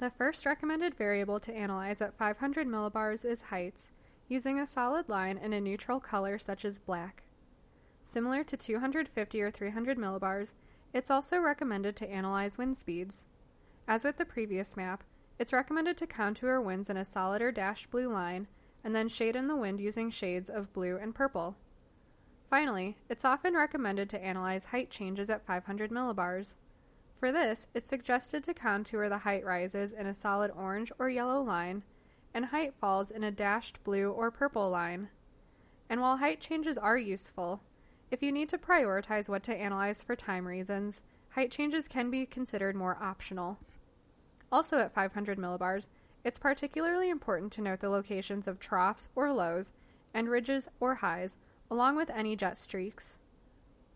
The first recommended variable to analyze at 500 millibars is heights, using a solid line and a neutral color such as black. Similar to 250 or 300 millibars, it's also recommended to analyze wind speeds. As with the previous map, it's recommended to contour winds in a solid or dashed blue line, and then shade in the wind using shades of blue and purple. Finally, it's often recommended to analyze height changes at 500 millibars. For this, it's suggested to contour the height rises in a solid orange or yellow line, and height falls in a dashed blue or purple line. And while height changes are useful, if you need to prioritize what to analyze for time reasons, height changes can be considered more optional. Also at 500 millibars, it's particularly important to note the locations of troughs or lows and ridges or highs, along with any jet streaks.